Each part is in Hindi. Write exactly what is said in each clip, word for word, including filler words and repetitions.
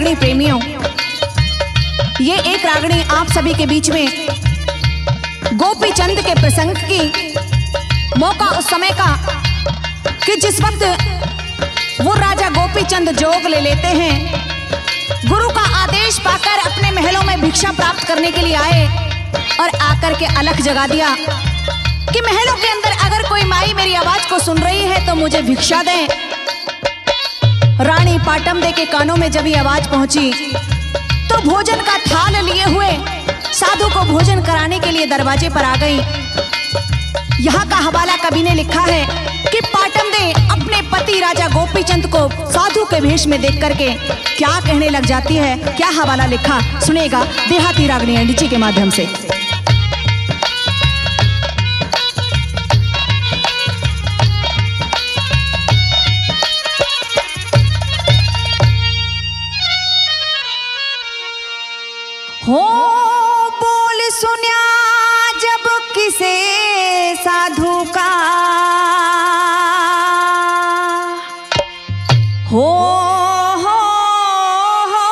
रागणी प्रेमियों, ये एक रागणी आप सभी के बीच में गोपी चंद के प्रसंग की मौका उस समय का कि जिस वक्त वो राजा गोपी चंद जोग ले लेते हैं, गुरु का आदेश पाकर अपने महलों में भिक्षा प्राप्त करने के लिए आए और आकर के अलख जगा दिया कि महलों के अंदर अगर कोई माई मेरी आवाज को सुन रही है तो मुझे भिक्षा दें। रानी पाटमदे के कानों में जब ये आवाज पहुंची तो भोजन का थाल लिए हुए साधु को भोजन कराने के लिए दरवाजे पर आ गई। यहाँ का हवाला कवि ने लिखा है कि पाटमदे अपने पति राजा गोपीचंद को साधु के वेश में देख करके क्या कहने लग जाती है। क्या हवाला लिखा सुनेगा देहाती रागनी एनडीजी के माध्यम से। हो बोल सुन्या जब किसे साधु का, हो हो हो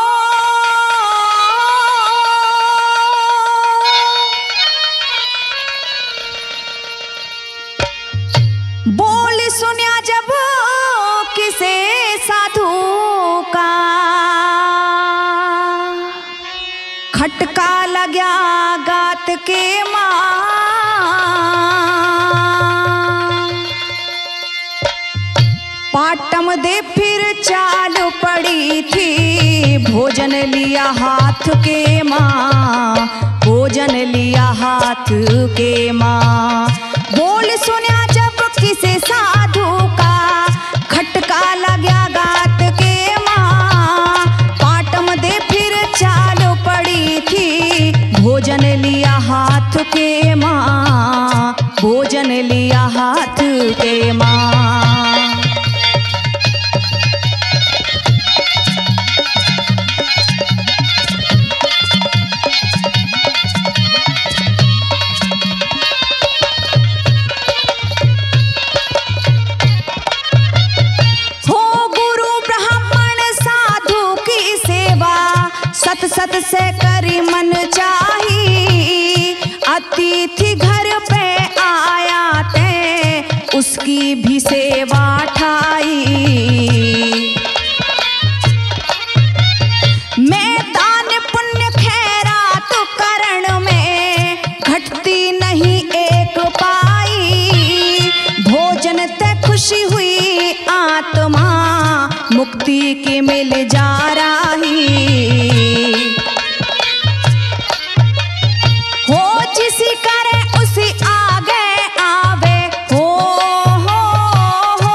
बोल सुन्या जब किसे साधु का, खटका लग्या गात के मां, पाटमदे फिर चाल पड़ी थी, भोजन लिया हाथ के मां, भोजन लिया हाथ के मां। बोल सुन्या जब किसे साधु का, खटका लग्या गात के मां, पाटमदे फिर चाल पड़ी थी, भोजन लिया हाथ के मां, भोजन लिया हाथ के मां। सत सत से करी मन चाही, अतिथि घर पे आया ते उसकी भी सेवा ठाई। मैं दान पुण्य खैरात करण में घटती नहीं एक पाई, भोजन ते खुशी हुई आत्मा मुक्ति के मिल जा रही। हो जिसी करे उसी आगे आवे, हो हो हो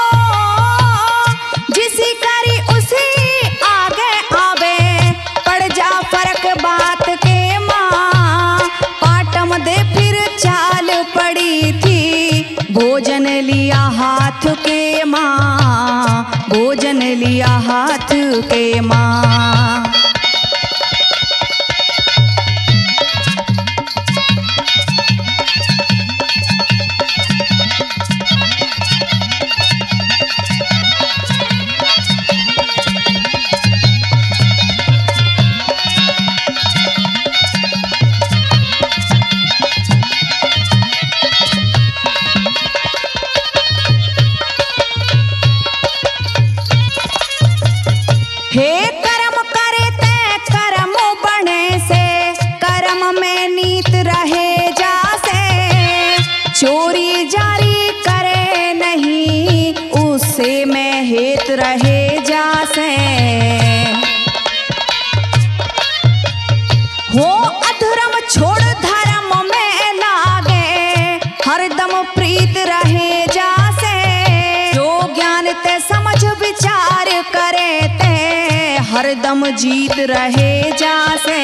जिसी करी उसी आगे आवे, पड़ जा फर्क बात के मां, पाटमदे फिर चाल पड़ी थी, भोजन लिया हाथ के मां, भोजन लिया हाथ के मां। हे कर्म करे ते कर्म बने से, कर्म में नीत रहे जासे, चोरी जारी करे नहीं उससे में हेत रहे जासे। हो अधर्म छोड़ धर्म में लागे, हरदम प्रीत रहे जासे, जो ज्ञान ते समझ विचार करे ते हरदम जीत रहे जासे।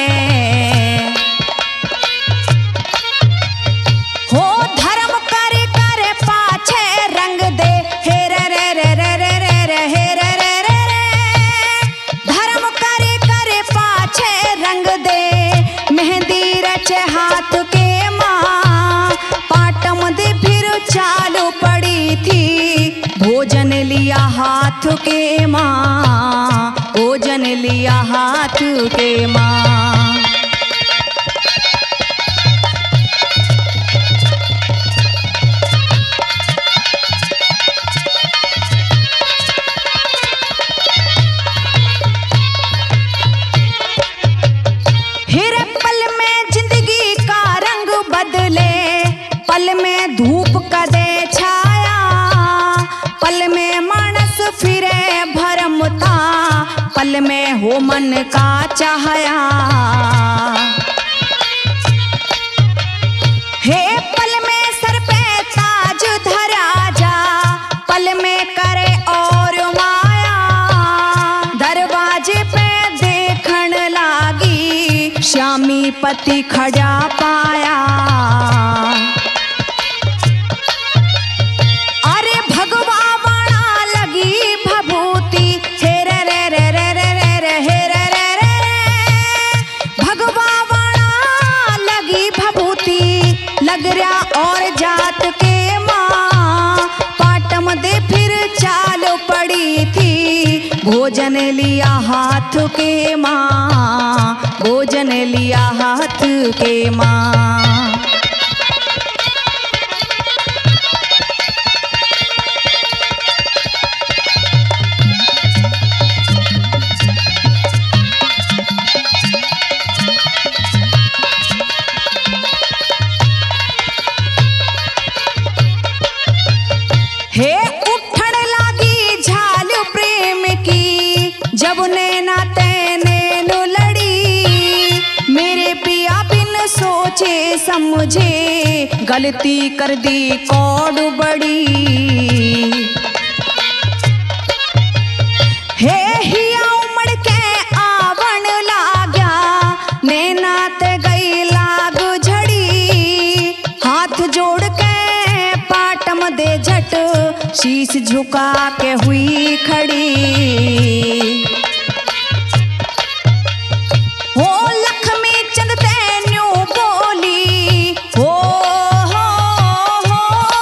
हो धर्म करे करे पाछे रंग दे, हे रे रे रे रे रे रे रे हे रे रे रे रे, धर्म करे करे पाछे रंग दे, मेहंदी रचे हाथ के मां, पाटमदे फिर चाल पड़ी थी, भोजन लिया हाथ के मां, भोजन लिया हाथ के माँ। हिरे पल में जिंदगी का रंग बदले, पल में धूप कदे छाया, पल में मानस फिरे भरमता, पल में हो मन का चाहया। हे पल में सर पे ताज धरा जा, पल में करे और माया, दरवाजे पे देखण लागी, श्यामी पति खड़ा पाया। अरे भगवा बना लगी भभूति, हे रे रे रे रे रे रे रे हे रे रे रे, भगवा बना लगी भभूति, लग रहा और जात के माँ, पाटम दे फिर चाल पड़ी थी, भोजन लिया हाथ के माँ, भोजन लिया हाथ के माँ। हे उठण लागी झाल प्रेम की, जब नैना तैनैन लड़ी, मेरे पिया बिन सोचे समझे, गलती कर दी कौड़ बड़ी। हे हिया उमड़ के आवण लाग्या, नैना ते गई लाग झड़ी, हाथ जोड़ के पाटम दे झट, शीश झुका के हुई खड़ी। हो लक्ष्मी चंद तेन्यू बोली, हो हो हो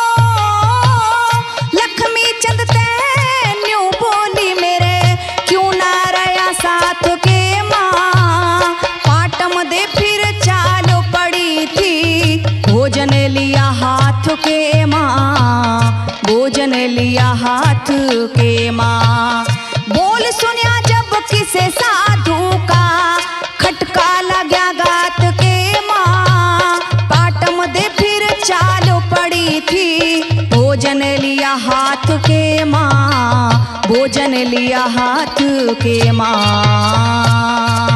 लक्ष्मी चंद तेन्यू बोली, मेरे क्यों ना रया साथ के माँ, पाटम दे फिर चाल पड़ी थी, भोजन लिया हाथ के माँ, भोजन लिया हाथ के माँ। बोल सुनिया जब किसे साधु का, खटका लग्या गात के माँ, पाटम दे फिर चाल पड़ी थी, भोजन लिया हाथ के माँ, भोजन लिया हाथ के माँ।